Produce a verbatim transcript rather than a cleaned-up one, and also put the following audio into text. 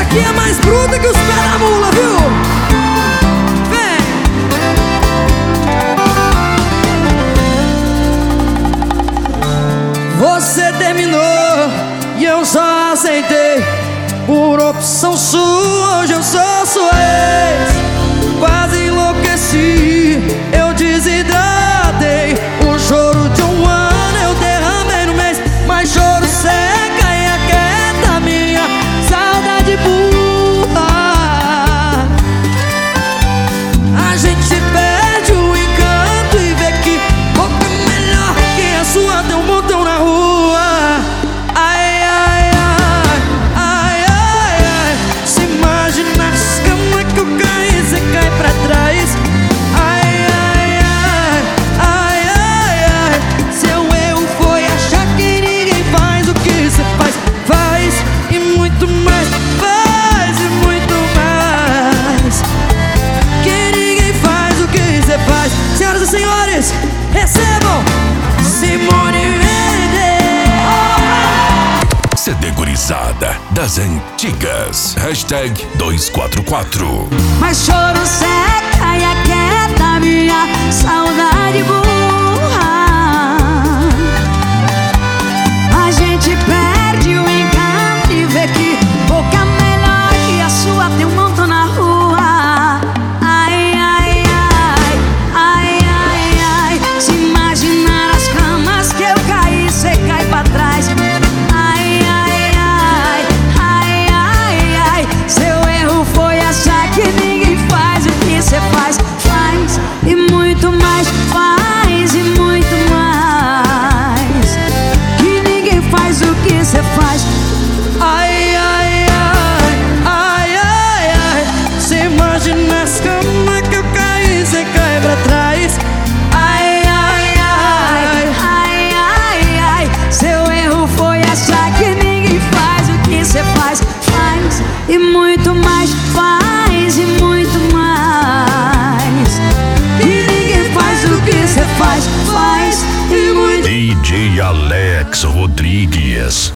aqui é mais bruta que os pés da mula, viu? Vem! Você terminou e eu só aceitei por opção sua. Hoje eu sou sua ex. Quase enlouqueci, eu desidratei. O choro de um ano eu derramei no mês. Mas choro seca e aquieta minha saudade burra. A gente perde o encanto e vê que boca melhor que a sua tem um montão na rua. Ai, ai, ai, ai, ai, ai. Se imagina as camas que eu caí, você cai pra trás. Ai, ai, ai, ai, ai, ai. Seu erro foi achar que ninguém faz o que você faz. Faz e muito mais, faz e muito mais. Que ninguém faz o que você faz. Senhoras e senhores, recebam Simone Mendes. C D Gurizada das antigas. Hashtag dois quatro quatro. Mas choro seca e aquieta minha saudade burra. A gente perde o encanto e vê que boca melhor que a sua tem um montão na rua. Ai, ai, ai, ai, ai, ai. Se imaginar as camas que eu caí, cê cai pra trás. Ai, ai, ai, ai, ai, ai. Seu erro foi achar que ninguém faz o que cê faz. Faz e muito mais, faz e muito mais. Que ninguém faz o que cê faz. Ai, ai, ai, ai, ai, ai. Você imagina as camas que eu caí, você cai pra trás. Ai, ai, ai, Ai, ai, ai. Seu erro foi achar que ninguém faz o que cê faz. Faz e muito mais, faz e muito mais. Que ninguém faz o que cê faz. Faz e muito. D J Alex Rodrigues.